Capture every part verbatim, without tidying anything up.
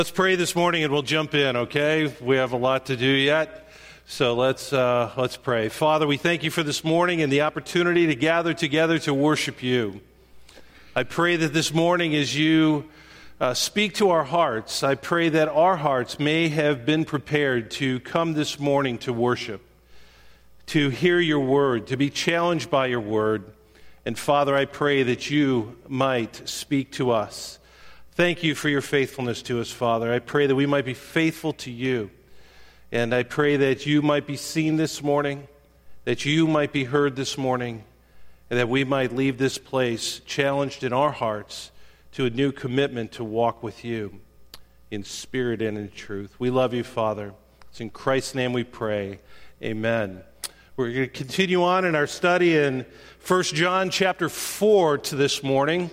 Let's pray this morning and we'll jump in, okay? We have a lot to do yet, so let's uh, let's pray. Father, we thank you for this morning and the opportunity to gather together to worship you. I pray that this morning as you uh, speak to our hearts, I pray that our hearts may have been prepared to come this morning to worship, to hear your word, to be challenged by your word. And Father, I pray that you might speak to us. Thank you for your faithfulness to us, Father. I pray that we might be faithful to you. And I pray that you might be seen this morning, that you might be heard this morning, and that we might leave this place challenged in our hearts to a new commitment to walk with you in spirit and in truth. We love you, Father. It's in Christ's name we pray. Amen. We're going to continue on in our study in First John chapter four to this morning.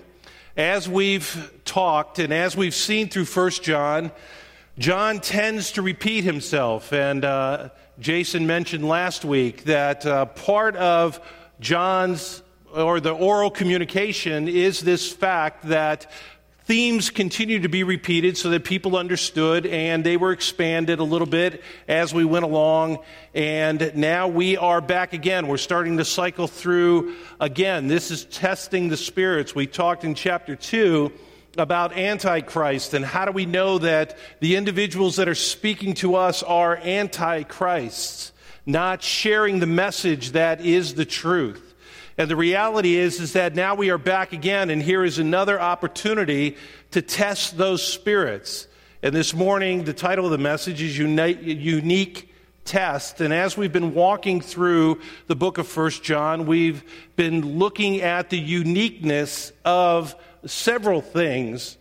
As we've talked and as we've seen through First John, John tends to repeat himself. And uh, Jason mentioned last week that uh, part of John's, or the oral communication, is this fact that themes continue to be repeated so that people understood, and they were expanded a little bit as we went along. And now we are back again. We're starting to cycle through again. This is testing the spirits. We talked in chapter two about Antichrist and how do we know that the individuals that are speaking to us are Antichrists, not sharing the message that is the truth. And the reality is, is that now we are back again, and here is another opportunity to test those spirits. And this morning, the title of the message is Uni- Unique Test. And as we've been walking through the book of First John, we've been looking at the uniqueness of several things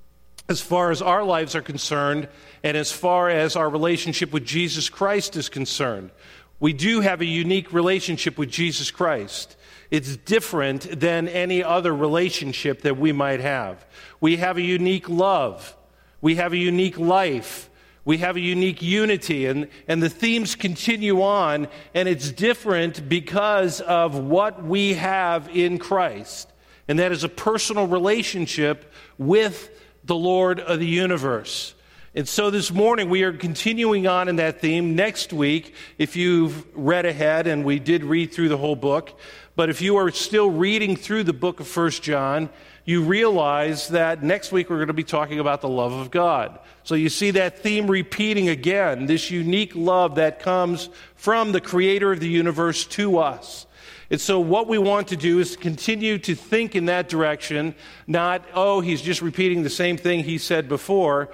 as far as our lives are concerned and as far as our relationship with Jesus Christ is concerned. We do have a unique relationship with Jesus Christ. It's different than any other relationship that we might have. We have a unique love. We have a unique life. We have a unique unity. And, and the themes continue on, and it's different because of what we have in Christ. And that is a personal relationship with the Lord of the universe. And so this morning we are continuing on in that theme. Next week, if you've read ahead, and we did read through the whole book, but if you are still reading through the book of First John, you realize that next week we're going to be talking about the love of God. So you see that theme repeating again, this unique love that comes from the creator of the universe to us. And so what we want to do is continue to think in that direction, not, oh, he's just repeating the same thing he said before.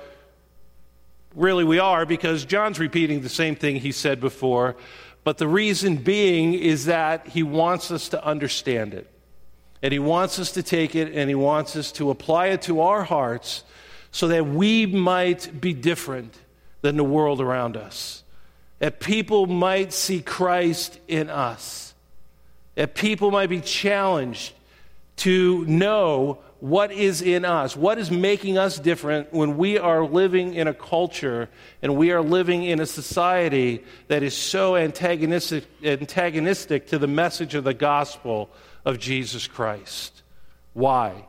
Really we are, because John's repeating the same thing he said before. But the reason being is that he wants us to understand it. And he wants us to take it, and he wants us to apply it to our hearts so that we might be different than the world around us. That people might see Christ in us. That people might be challenged to know what is in us, what is making us different when we are living in a culture and we are living in a society that is so antagonistic, antagonistic to the message of the gospel of Jesus Christ. Why?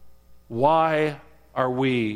Why are we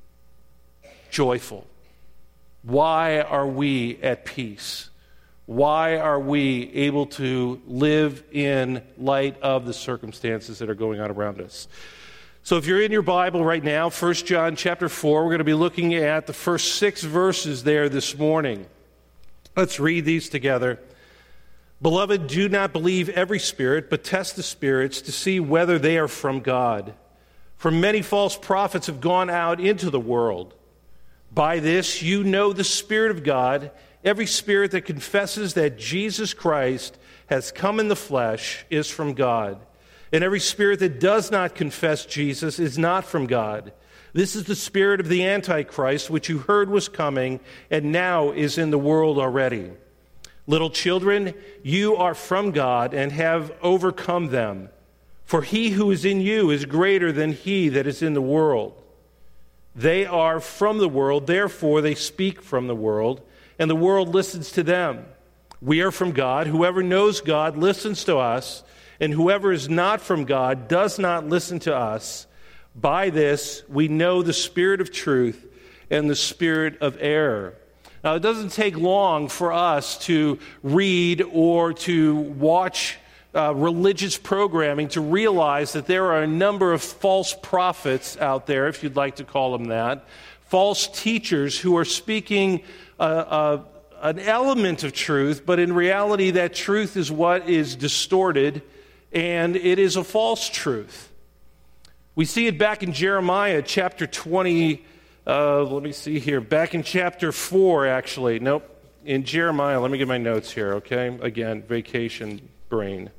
joyful? Why are we at peace? Why are we able to live in light of the circumstances that are going on around us? So if you're in your Bible right now, First John chapter four, we're going to be looking at the first six verses there this morning. Let's read these together. Beloved, do not believe every spirit, but test the spirits to see whether they are from God. For many false prophets have gone out into the world. By this you know the Spirit of God. Every spirit that confesses that Jesus Christ has come in the flesh is from God. And every spirit that does not confess Jesus is not from God. This is the spirit of the Antichrist, which you heard was coming and now is in the world already. Little children, you are from God and have overcome them. For he who is in you is greater than he that is in the world. They are from the world, therefore they speak from the world, and the world listens to them. We are from God. Whoever knows God listens to us, and whoever is not from God does not listen to us. By this we know the spirit of truth and the spirit of error. Now, it doesn't take long for us to read or to watch uh, religious programming to realize that there are a number of false prophets out there, if you'd like to call them that, false teachers who are speaking uh, uh, an element of truth, but in reality that truth is what is distorted, and it is a false truth. We see it back in Jeremiah chapter twenty, uh, let me see here, back in chapter four actually, nope, in Jeremiah, let me get my notes here, okay, again, vacation brain.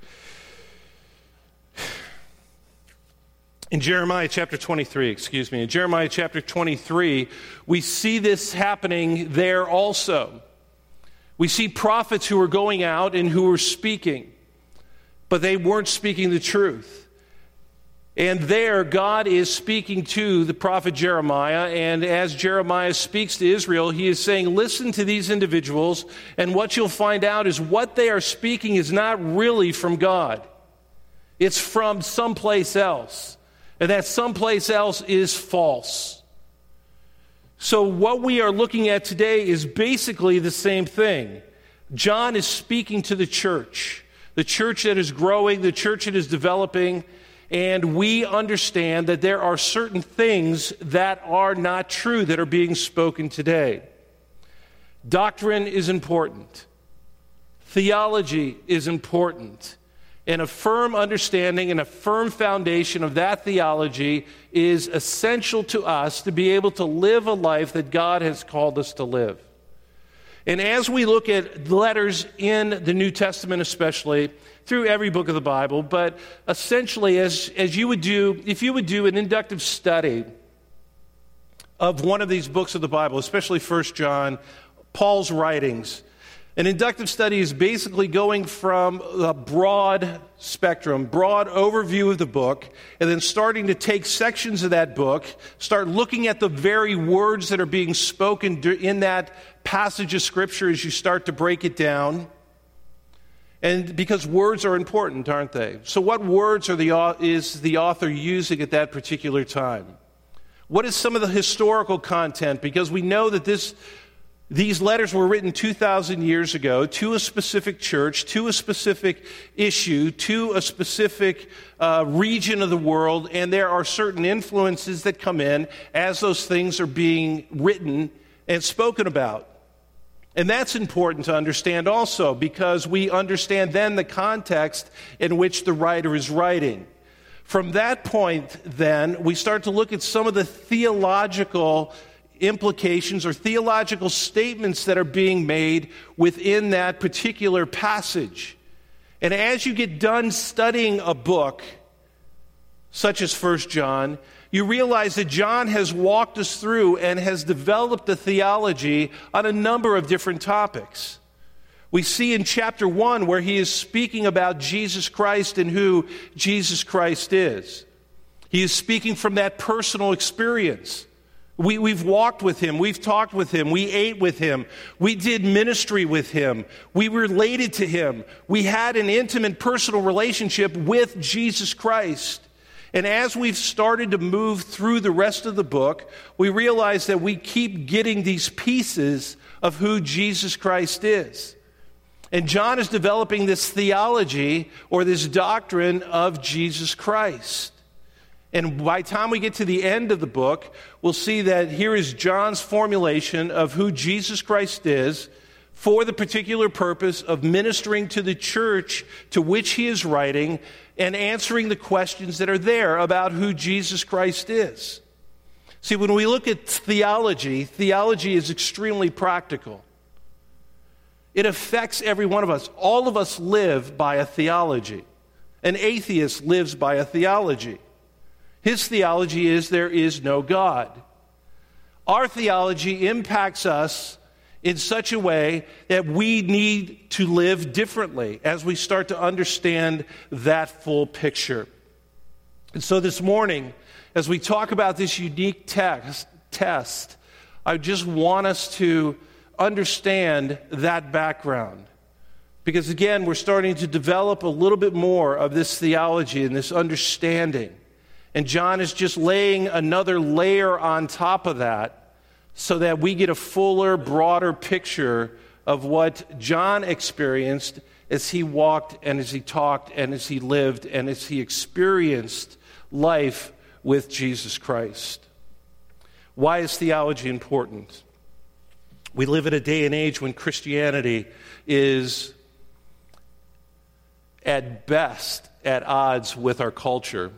In Jeremiah chapter twenty-three, excuse me, in Jeremiah chapter twenty-three, we see this happening there also. We see prophets who are going out and who are speaking, but they weren't speaking the truth. And there, God is speaking to the prophet Jeremiah, and as Jeremiah speaks to Israel, he is saying, listen to these individuals, and what you'll find out is what they are speaking is not really from God. It's from someplace else, and that someplace else is false. So what we are looking at today is basically the same thing. John is speaking to the church, the church that is growing, the church that is developing, and we understand that there are certain things that are not true that are being spoken today. Doctrine is important. Theology is important. And a firm understanding and a firm foundation of that theology is essential to us to be able to live a life that God has called us to live. And as we look at letters in the New Testament especially, through every book of the Bible, but essentially as, as you would do, if you would do an inductive study of one of these books of the Bible, especially First John, Paul's writings, an inductive study is basically going from a broad spectrum, broad overview of the book, and then starting to take sections of that book, start looking at the very words that are being spoken in that passage of Scripture as you start to break it down. And because words are important, aren't they? So what words are the, is the author using at that particular time? What is some of the historical content? Because we know that this... These letters were written two thousand years ago to a specific church, to a specific issue, to a specific uh, region of the world, and there are certain influences that come in as those things are being written and spoken about. And that's important to understand also, because we understand then the context in which the writer is writing. From that point, then, we start to look at some of the theological implications or theological statements that are being made within that particular passage. And as you get done studying a book, such as First John, you realize that John has walked us through and has developed a theology on a number of different topics. We see in chapter one where he is speaking about Jesus Christ and who Jesus Christ is. He is speaking from that personal experience. We, we've walked with him. We've talked with him. We ate with him. We did ministry with him. We related to him. We had an intimate personal relationship with Jesus Christ. And as we've started to move through the rest of the book, we realize that we keep getting these pieces of who Jesus Christ is. And John is developing this theology or this doctrine of Jesus Christ. And by the time we get to the end of the book, we'll see that here is John's formulation of who Jesus Christ is for the particular purpose of ministering to the church to which he is writing and answering the questions that are there about who Jesus Christ is. See, when we look at theology, theology is extremely practical. It affects every one of us. All of us live by a theology. An atheist lives by a theology. His theology is there is no God. Our theology impacts us in such a way that we need to live differently as we start to understand that full picture. And so this morning, as we talk about this unique text, test, I just want us to understand that background. Because again, we're starting to develop a little bit more of this theology and this understanding. And John is just laying another layer on top of that so that we get a fuller, broader picture of what John experienced as he walked and as he talked and as he lived and as he experienced life with Jesus Christ. Why is theology important? We live in a day and age when Christianity is at best at odds with our culture.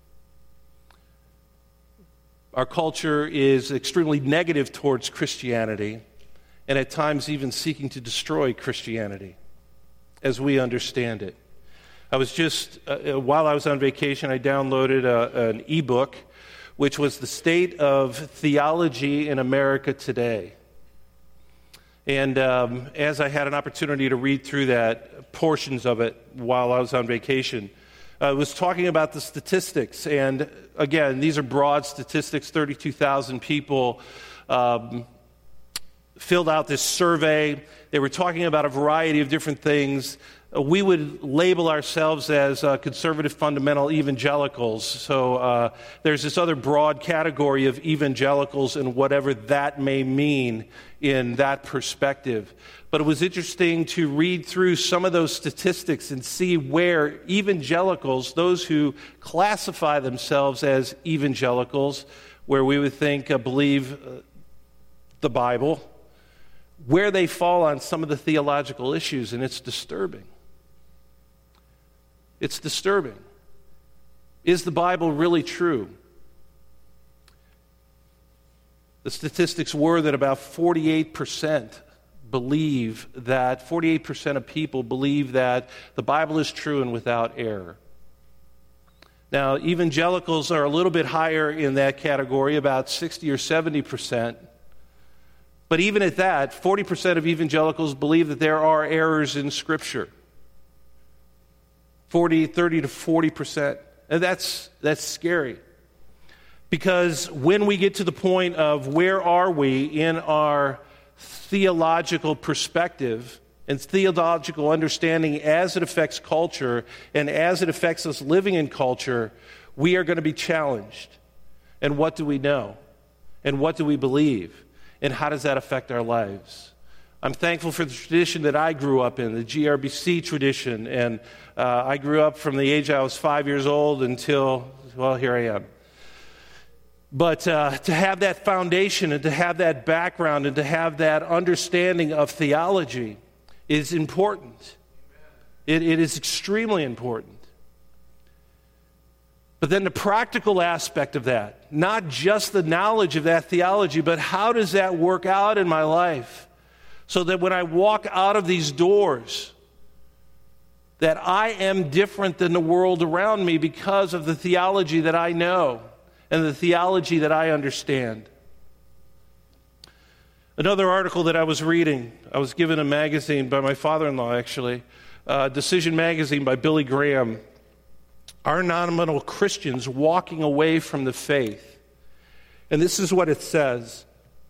Our culture is extremely negative towards Christianity, and at times even seeking to destroy Christianity as we understand it. I was just, uh, while I was on vacation, I downloaded a, an ebook, which was The State of Theology in America Today. And um, as I had an opportunity to read through that, portions of it while I was on vacation, I was talking about the statistics. And again, these are broad statistics. thirty-two thousand people um, filled out this survey. They were talking about a variety of different things. We would label ourselves as uh, conservative fundamental evangelicals. So uh, there's this other broad category of evangelicals and whatever that may mean in that perspective. But it was interesting to read through some of those statistics and see where evangelicals, those who classify themselves as evangelicals, where we would think, uh, believe uh, the Bible, where they fall on some of the theological issues, and it's disturbing. It's disturbing. Is the Bible really true? The statistics were that about forty-eight percent believe that, forty-eight percent of people believe that the Bible is true and without error. Now, evangelicals are a little bit higher in that category, about sixty or seventy percent. But even at that, forty percent of evangelicals believe that there are errors in Scripture. forty, thirty to forty percent. And that's, that's scary. Because when we get to the point of where are we in our theological perspective and theological understanding as it affects culture and as it affects us living in culture, we are going to be challenged. And what do we know? And what do we believe? And how does that affect our lives? I'm thankful for the tradition that I grew up in, the G R B C tradition. And uh, I grew up from the age I was five years old until, well, here I am. But uh, to have that foundation and to have that background and to have that understanding of theology is important. It, it is extremely important. But then the practical aspect of that, not just the knowledge of that theology, but how does that work out in my life? So that when I walk out of these doors, that I am different than the world around me because of the theology that I know and the theology that I understand. Another article that I was reading, I was given a magazine by my father-in-law, actually, uh, Decision Magazine by Billy Graham. Are nominal Christians walking away from the faith? And this is what it says.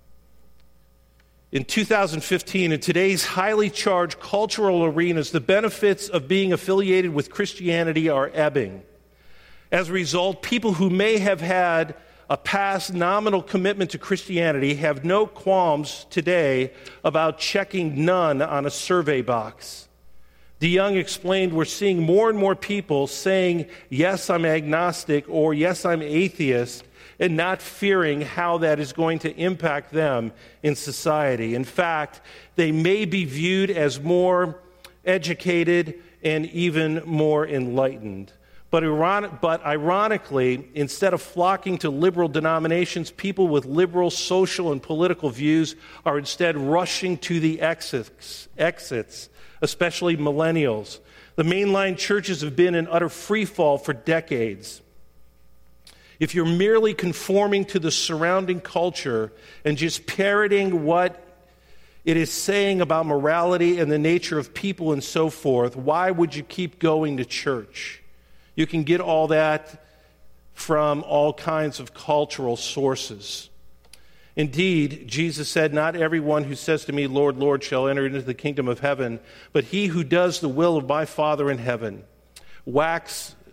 In two thousand fifteen, in today's highly charged cultural arenas, the benefits of being affiliated with Christianity are ebbing. As a result, people who may have had a past nominal commitment to Christianity have no qualms today about checking none on a survey box. DeYoung explained, we're seeing more and more people saying, yes, I'm agnostic, or yes, I'm atheist, and not fearing how that is going to impact them in society. In fact, they may be viewed as more educated and even more enlightened. But, ironic, but ironically, instead of flocking to liberal denominations, people with liberal social and political views are instead rushing to the exits, exits, especially millennials. The mainline churches have been in utter freefall for decades. If you're merely conforming to the surrounding culture and just parroting what it is saying about morality and the nature of people and so forth, why would you keep going to church? You can get all that from all kinds of cultural sources. Indeed, Jesus said, not everyone who says to me, Lord, Lord, shall enter into the kingdom of heaven, but he who does the will of my Father in heaven. Wax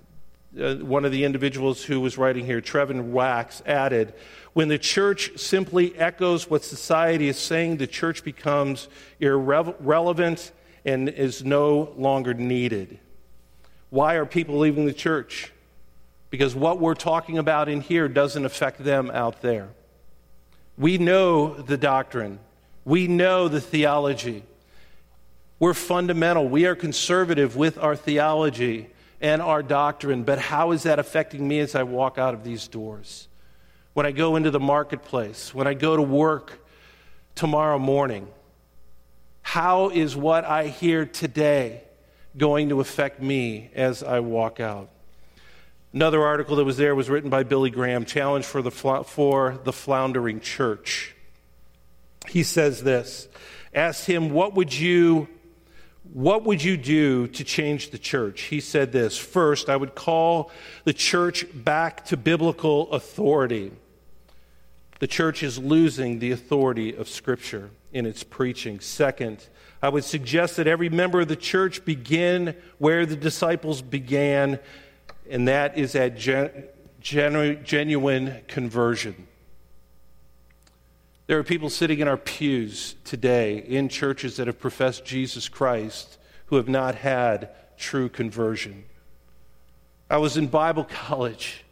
uh, one of the individuals who was writing here, Trevin Wax, added, when the church simply echoes what society is saying, the church becomes irrelevant and is no longer needed. Why are people leaving the church? Because what we're talking about in here doesn't affect them out there. We know the doctrine. We know the theology. We're fundamental. We are conservative with our theology and our doctrine. But how is that affecting me as I walk out of these doors? When I go into the marketplace, when I go to work tomorrow morning, how is what I hear today going to affect me as I walk out? Another article that was there was written by Billy Graham, Challenge for the for the Floundering Church. He says this, asked him, what would you what would you do to change the church? He said this, first, I would call the church back to biblical authority. The church is losing the authority of Scripture in its preaching. Second, I would suggest that every member of the church begin where the disciples began, and that is at gen- genu- genuine conversion. There are people sitting in our pews today in churches that have professed Jesus Christ who have not had true conversion. I was in Bible college.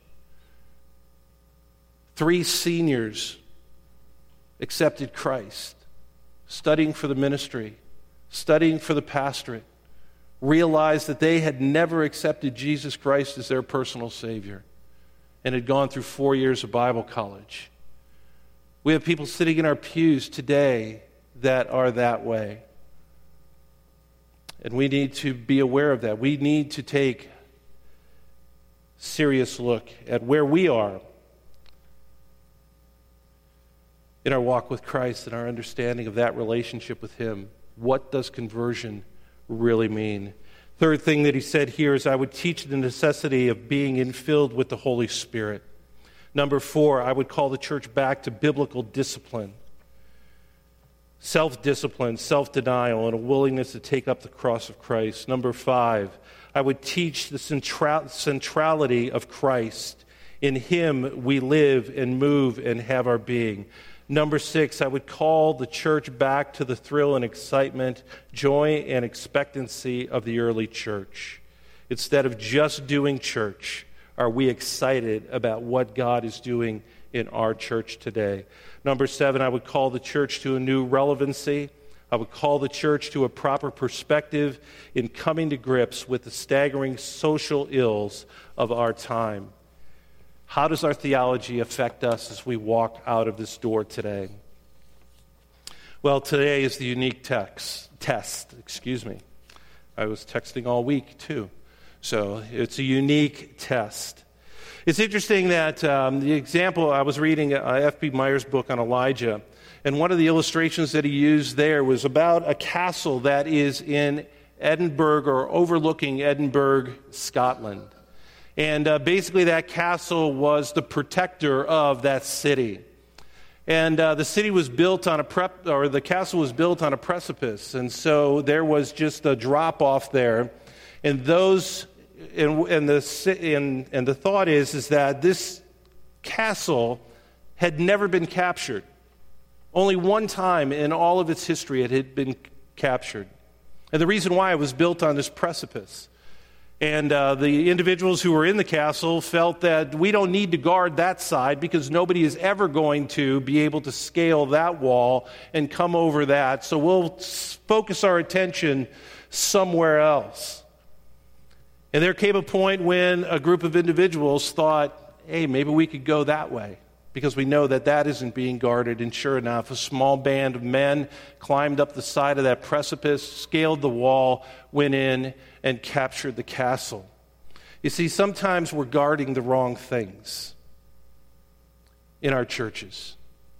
Three seniors accepted Christ, studying for the ministry, studying for the pastorate, realized that they had never accepted Jesus Christ as their personal Savior and had gone through four years of Bible college. We have people sitting in our pews today that are that way. And we need to be aware of that. We need to take a serious look at where we are in our walk with Christ and our understanding of that relationship with Him. What does conversion really mean? Third thing that he said here is I would teach the necessity of being infilled with the Holy Spirit. Number four, I would call the church back to biblical discipline. Self-discipline, self-denial, and a willingness to take up the cross of Christ. Number five, I would teach the central- centrality of Christ. In Him we live and move and have our being. Number six, I would call the church back to the thrill and excitement, joy and expectancy of the early church. Instead of just doing church, are we excited about what God is doing in our church today? Number seven, I would call the church to a new relevancy. I would call the church to a proper perspective in coming to grips with the staggering social ills of our time. How does our theology affect us as we walk out of this door today? Well, today is the unique text, test. Excuse me. I was texting all week, too. So it's a unique test. It's interesting that um, the example, I was reading uh, F B Meyer's book on Elijah, and one of the illustrations that he used there was about a castle that is in Edinburgh or overlooking Edinburgh, Scotland. And uh, basically that castle was the protector of that city. And uh, the city was built on a prep, or the castle was built on a precipice, and so there was just a drop off there. And those, and, and the and, and the thought is is that this castle had never been captured. Only one time in all of its history it had been captured, and the reason why it was built on this precipice. And uh, the individuals who were in the castle felt that we don't need to guard that side because nobody is ever going to be able to scale that wall and come over that. So we'll focus our attention somewhere else. And there came a point when a group of individuals thought, hey, maybe we could go that way because we know that that isn't being guarded. And sure enough, a small band of men climbed up the side of that precipice, scaled the wall, went in, and captured the castle. You see, sometimes we're guarding the wrong things in our churches.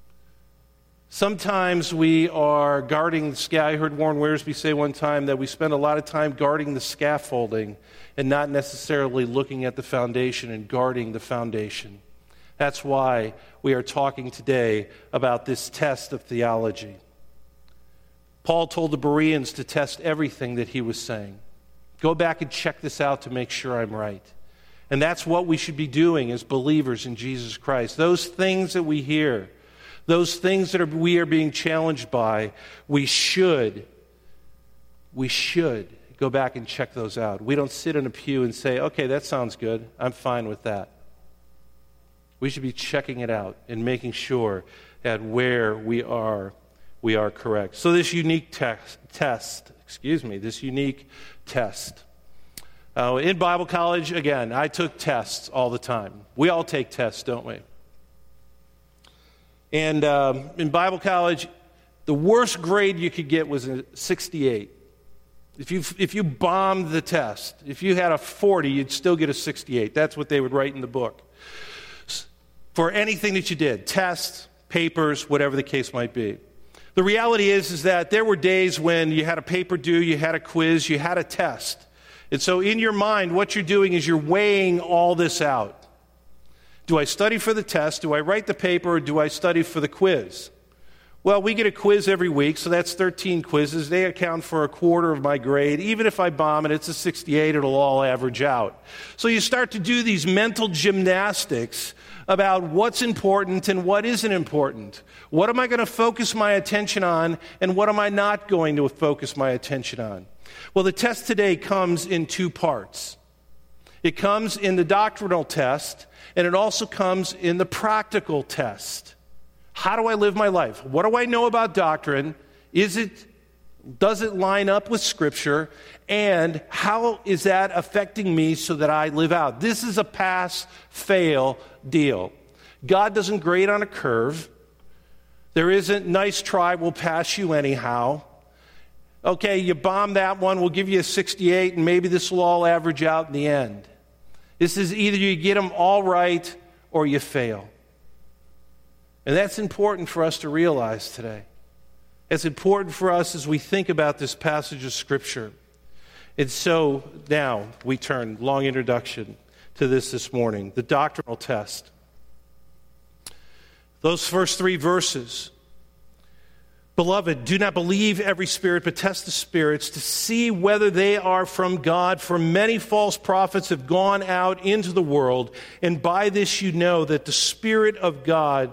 Sometimes we are guarding the sky. I heard Warren Wiersbe say one time that we spend a lot of time guarding the scaffolding and not necessarily looking at the foundation and guarding the foundation. That's why we are talking today about this test of theology. Paul told the Bereans to test everything that he was saying. Go back and check this out to make sure I'm right. And that's what we should be doing as believers in Jesus Christ. Those things that we hear, those things that are, we are being challenged by, we should, we should go back and check those out. We don't sit in a pew and say, okay, that sounds good. I'm fine with that. We should be checking it out and making sure that where we are, we are correct. So this unique text, test, excuse me, this unique test. Uh, in Bible college, again, I took tests all the time. We all take tests, don't we? And um, in Bible college, the worst grade you could get was a sixty-eight. If you if you bombed the test, if you had a forty, you'd still get a sixty-eight. That's what they would write in the book. For anything that you did, tests, papers, whatever the case might be. The reality is, is that there were days when you had a paper due, you had a quiz, you had a test. And so in your mind, what you're doing is you're weighing all this out. Do I study for the test? Do I write the paper? Or do I study for the quiz? Well, we get a quiz every week, so that's thirteen quizzes. They account for a quarter of my grade. Even if I bomb it, it's a sixty-eight, it'll all average out. So you start to do these mental gymnastics about what's important and what isn't important. What am I going to focus my attention on, and what am I not going to focus my attention on? Well, the test today comes in two parts. It comes in the doctrinal test, and it also comes in the practical test. How do I live my life? What do I know about doctrine? Is it, does it line up with Scripture? And how is that affecting me so that I live out? This is a pass-fail deal. God doesn't grade on a curve. There isn't nice try, we'll pass you anyhow. Okay, you bomb that one, we'll give you a sixty-eight, and maybe this will all average out in the end. This is either you get them all right or you fail. And that's important for us to realize today. It's important for us as we think about this passage of Scripture. And so now we turn, long introduction to this this morning, the doctrinal test. Those first three verses. Beloved, do not believe every spirit, but test the spirits to see whether they are from God. For many false prophets have gone out into the world, and by this you know that the Spirit of God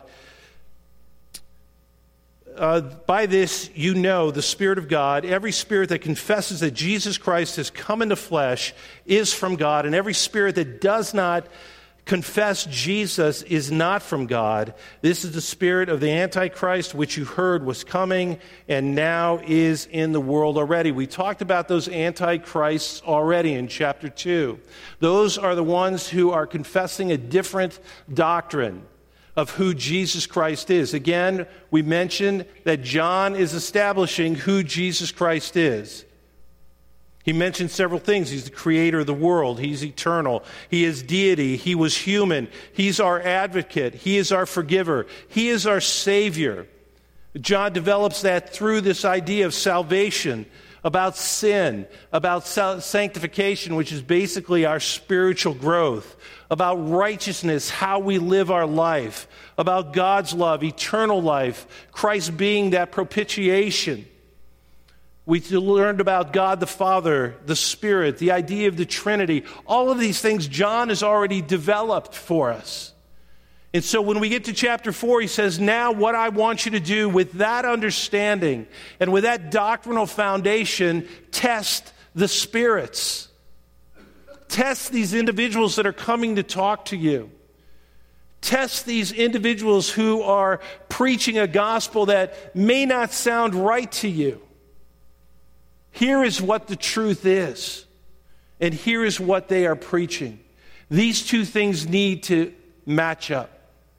Uh, by this you know the Spirit of God. Every spirit that confesses that Jesus Christ has come into flesh is from God, and every spirit that does not confess Jesus is not from God. This is the spirit of the Antichrist, which you heard was coming and now is in the world already. We talked about those Antichrists already in chapter two. Those are the ones who are confessing a different doctrine of who Jesus Christ is. Again, we mentioned that John is establishing who Jesus Christ is. He mentioned several things. He's the creator of the world. He's eternal. He is deity. He was human. He's our advocate. He is our forgiver. He is our Savior. John develops that through this idea of salvation, about sin, about sanctification, which is basically our spiritual growth, about righteousness, how we live our life, about God's love, eternal life, Christ being that propitiation. We learned about God the Father, the Spirit, the idea of the Trinity. All of these things John has already developed for us. And so when we get to chapter four, he says, now what I want you to do with that understanding and with that doctrinal foundation, test the spirits. Test these individuals that are coming to talk to you. Test these individuals who are preaching a gospel that may not sound right to you. Here is what the truth is, and here is what they are preaching. These two things need to match up.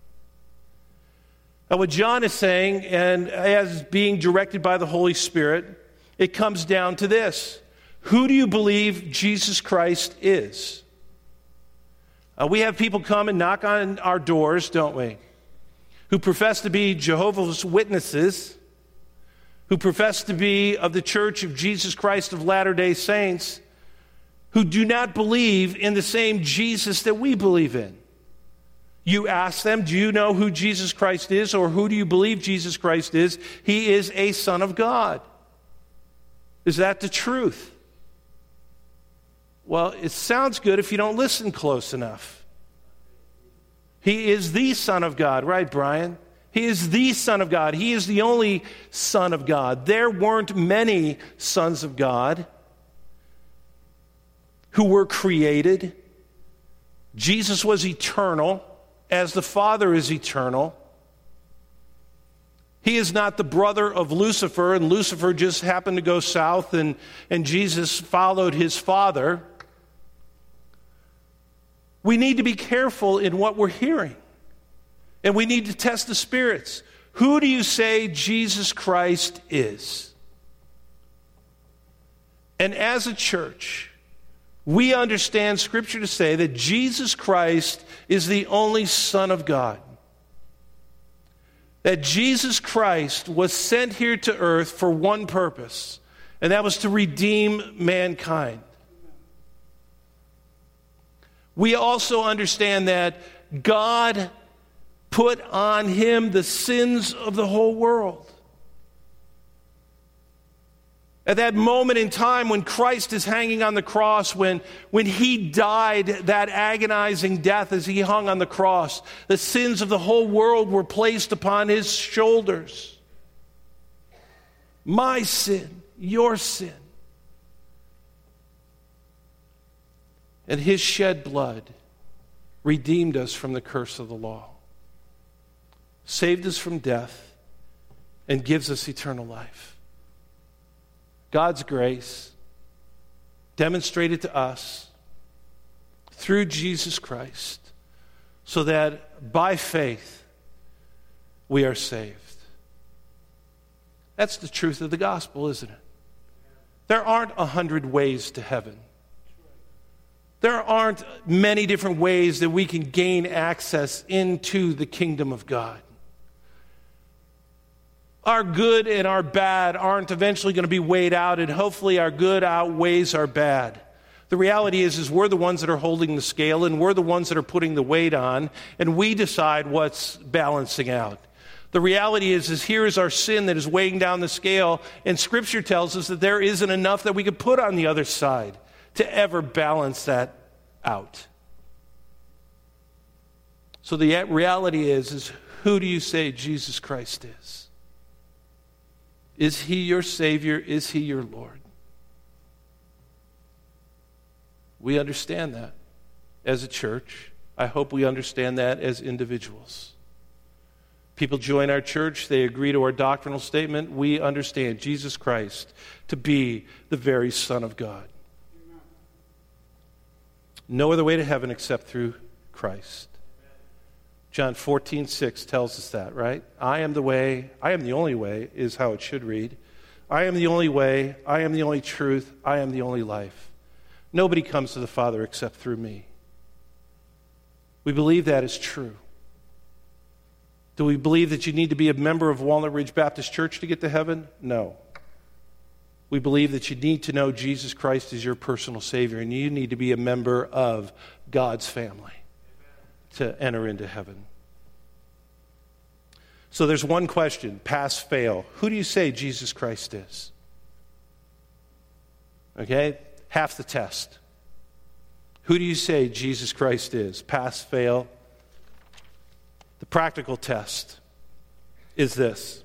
Now, what John is saying, and as being directed by the Holy Spirit, it comes down to this. Who do you believe Jesus Christ is? Uh, we have people come and knock on our doors, don't we? Who profess to be Jehovah's Witnesses, who profess to be of the Church of Jesus Christ of Latter-day Saints, who do not believe in the same Jesus that we believe in. You ask them, do you know who Jesus Christ is, or who do you believe Jesus Christ is? He is a Son of God. Is that the truth? Well, it sounds good if you don't listen close enough. He is the Son of God, right, Brian? He is the Son of God. He is the only Son of God. There weren't many sons of God who were created. Jesus was eternal, as the Father is eternal. He is not the brother of Lucifer, and Lucifer just happened to go south, and, and Jesus followed his father. We need to be careful in what we're hearing. And we need to test the spirits. Who do you say Jesus Christ is? And as a church, we understand Scripture to say that Jesus Christ is the only Son of God. That Jesus Christ was sent here to earth for one purpose, and that was to redeem mankind. We also understand that God put on him the sins of the whole world. At that moment in time when Christ is hanging on the cross, when, when he died that agonizing death as he hung on the cross, the sins of the whole world were placed upon his shoulders. My sin, your sin. And his shed blood redeemed us from the curse of the law, saved us from death, and gives us eternal life. God's grace demonstrated to us through Jesus Christ, so that by faith we are saved. That's the truth of the gospel, isn't it? There aren't a hundred ways to heaven. There aren't many different ways that we can gain access into the kingdom of God. Our good and our bad aren't eventually going to be weighed out, and hopefully our good outweighs our bad. The reality is, is we're the ones that are holding the scale, and we're the ones that are putting the weight on, and we decide what's balancing out. The reality is, is here is our sin that is weighing down the scale, and Scripture tells us that there isn't enough that we could put on the other side to ever balance that out. So the reality is, is who do you say Jesus Christ is? Is he your Savior? Is he your Lord? We understand that as a church. I hope we understand that as individuals. People join our church, they agree to our doctrinal statement. We understand Jesus Christ to be the very Son of God. No other way to heaven except through Christ. John fourteen six tells us that, right? I am the way, I am the only way, is how it should read. I am the only way, I am the only truth, I am the only life. Nobody comes to the Father except through me. We believe that is true. Do we believe that you need to be a member of Walnut Ridge Baptist Church to get to heaven? No. We believe that you need to know Jesus Christ as your personal Savior, and you need to be a member of God's family to enter into heaven. So there's one question, pass, fail. Who do you say Jesus Christ is? Okay, half the test. Who do you say Jesus Christ is? Pass, fail. The practical test is this.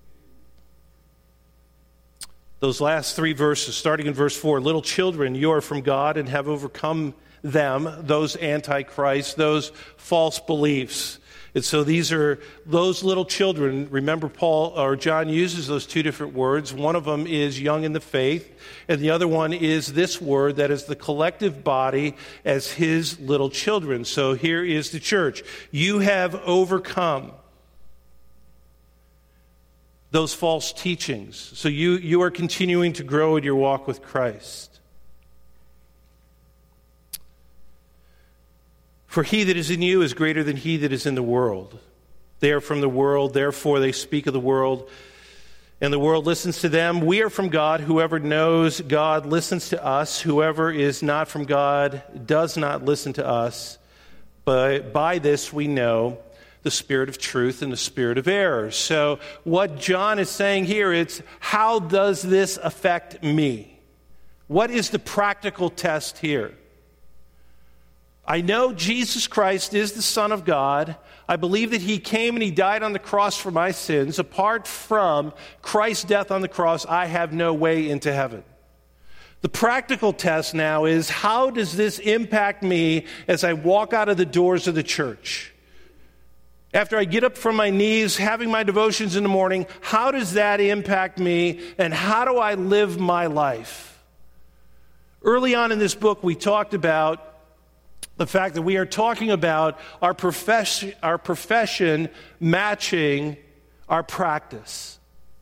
Those last three verses, starting in verse four, little children, you are from God and have overcome them, those antichrists, those false beliefs. And so these are those little children. Remember, Paul or John uses those two different words. One of them is young in the faith, and the other one is this word that is the collective body as his little children. So here is the church. You have overcome those false teachings. So you, you are continuing to grow in your walk with Christ. For he that is in you is greater than he that is in the world. They are from the world, therefore they speak of the world, and the world listens to them. We are from God. Whoever knows God listens to us. Whoever is not from God does not listen to us. But by this we know the spirit of truth and the spirit of error. So what John is saying here, it's how does this affect me? What is the practical test here? I know Jesus Christ is the Son of God. I believe that he came and he died on the cross for my sins. Apart from Christ's death on the cross, I have no way into heaven. The practical test now is, how does this impact me as I walk out of the doors of the church? After I get up from my knees, having my devotions in the morning, how does that impact me, and how do I live my life? Early on in this book, we talked about the fact that we are talking about our profession, our profession matching our practice.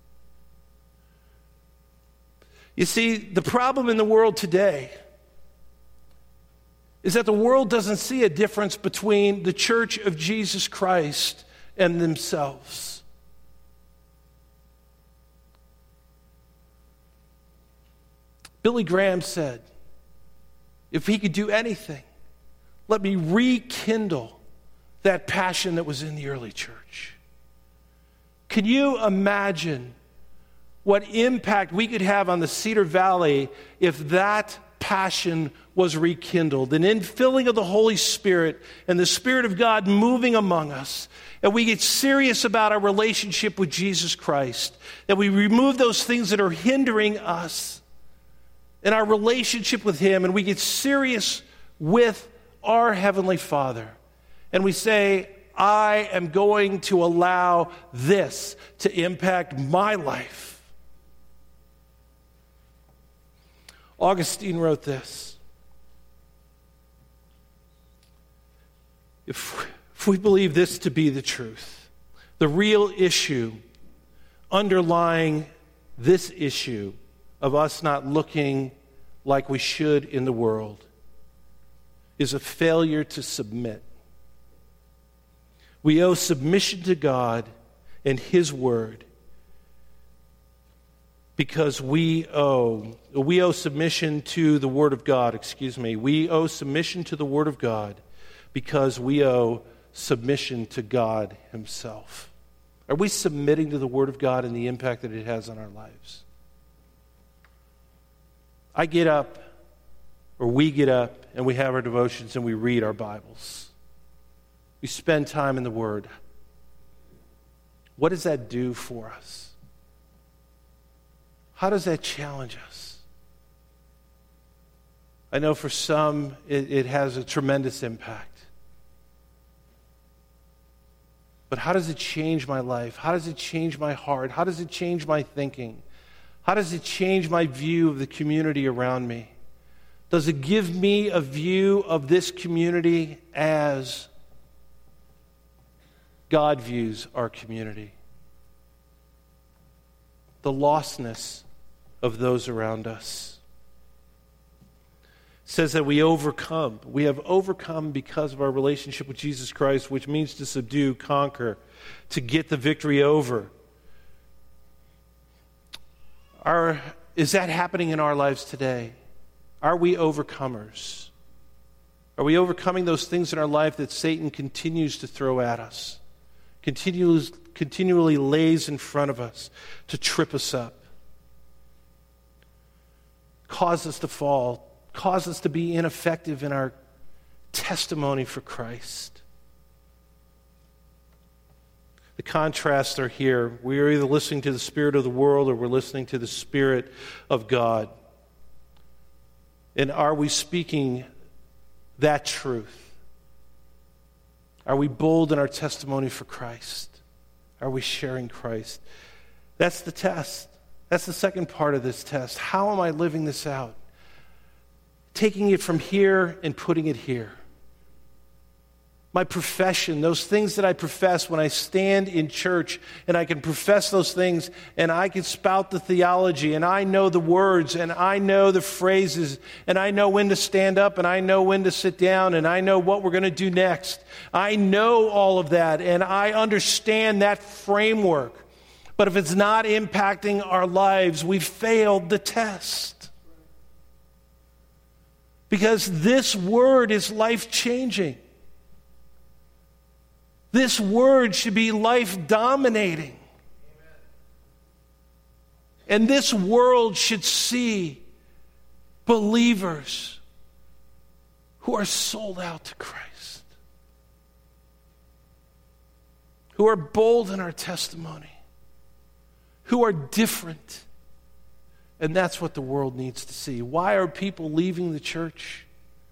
You see, the problem in the world today is that the world doesn't see a difference between the Church of Jesus Christ and themselves. Billy Graham said, if he could do anything, let me rekindle that passion that was in the early church. Can you imagine what impact we could have on the Cedar Valley if that passion was rekindled? An infilling of the Holy Spirit and the Spirit of God moving among us, and we get serious about our relationship with Jesus Christ, that we remove those things that are hindering us in our relationship with him, and we get serious with our Heavenly Father, and we say, I am going to allow this to impact my life. Augustine wrote this: If, if we believe this to be the truth, the real issue underlying this issue of us not looking like we should in the world is a failure to submit. We owe submission to God and his word because we owe, we owe submission to the word of God, excuse me. We owe submission to the word of God because we owe submission to God himself. Are we submitting to the word of God and the impact that it has on our lives? I get up, or we get up, and we have our devotions and we read our Bibles. We spend time in the Word. What does that do for us? How does that challenge us? I know for some it, it has a tremendous impact. But how does it change my life? How does it change my heart? How does it change my thinking? How does it change my view of the community around me? Does it give me a view of this community as God views our community? The lostness of those around us. It says that we overcome. We have overcome because of our relationship with Jesus Christ, which means to subdue, conquer, to get the victory over. Are, is that happening in our lives today? Are we overcomers? Are we overcoming those things in our life that Satan continues to throw at us, continues, continually lays in front of us to trip us up, cause us to fall, cause us to be ineffective in our testimony for Christ? The contrasts are here. We are either listening to the spirit of the world or we're listening to the Spirit of God. And are we speaking that truth? Are we bold in our testimony for Christ? Are we sharing Christ? That's the test. That's the second part of this test. How am I living this out? Taking it from here and putting it here. My profession, those things that I profess when I stand in church, and I can profess those things and I can spout the theology and I know the words and I know the phrases and I know when to stand up and I know when to sit down and I know what we're going to do next. I know all of that and I understand that framework. But if it's not impacting our lives, we've failed the test. Because this word is life-changing. This word should be life-dominating. And this world should see believers who are sold out to Christ, who are bold in our testimony, who are different. And that's what the world needs to see. Why are people leaving the church?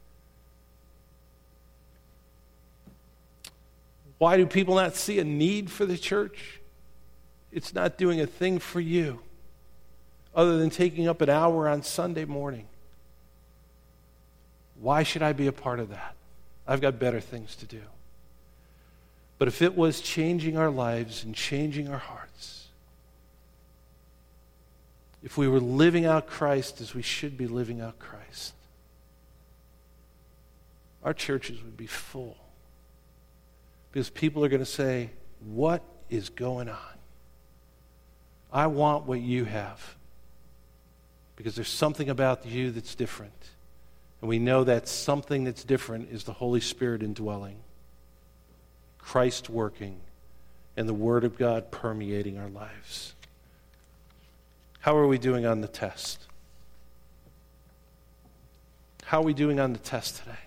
Why do people not see a need for the church? It's not doing a thing for you other than taking up an hour on Sunday morning. Why should I be a part of that? I've got better things to do. But if it was changing our lives and changing our hearts, if we were living out Christ as we should be living out Christ, our churches would be full. Because people are going to say, what is going on? I want what you have. Because there's something about you that's different. And we know that something that's different is the Holy Spirit indwelling, Christ working, and the Word of God permeating our lives. How are we doing on the test? How are we doing on the test today?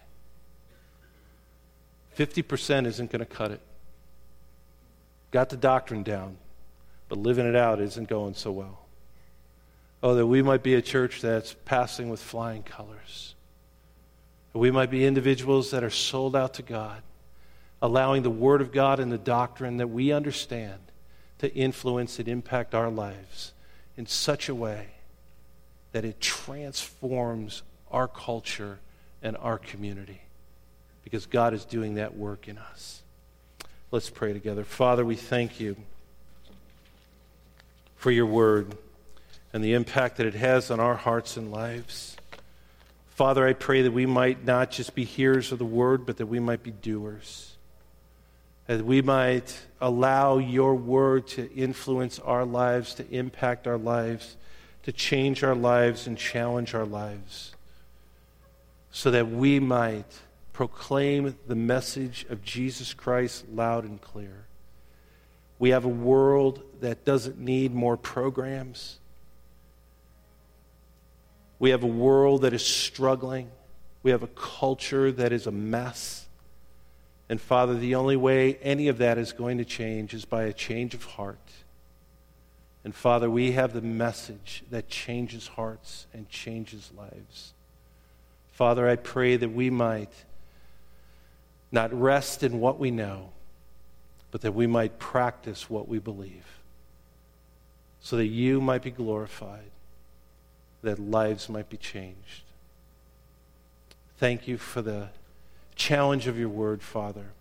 fifty percent isn't going to cut it. Got the doctrine down, but living it out isn't going so well. Oh, that we might be a church that's passing with flying colors. We might be individuals that are sold out to God, allowing the Word of God and the doctrine that we understand to influence and impact our lives in such a way that it transforms our culture and our community, because God is doing that work in us. Let's pray together. Father, we thank you for your Word and the impact that it has on our hearts and lives. Father, I pray that we might not just be hearers of the Word, but that we might be doers. That we might allow your Word to influence our lives, to impact our lives, to change our lives and challenge our lives, so that we might proclaim the message of Jesus Christ loud and clear. We have a world that doesn't need more programs. We have a world that is struggling. We have a culture that is a mess. And Father, the only way any of that is going to change is by a change of heart. And Father, we have the message that changes hearts and changes lives. Father, I pray that we might not rest in what we know, but that we might practice what we believe, so that you might be glorified, that lives might be changed. Thank you for the challenge of your word, Father.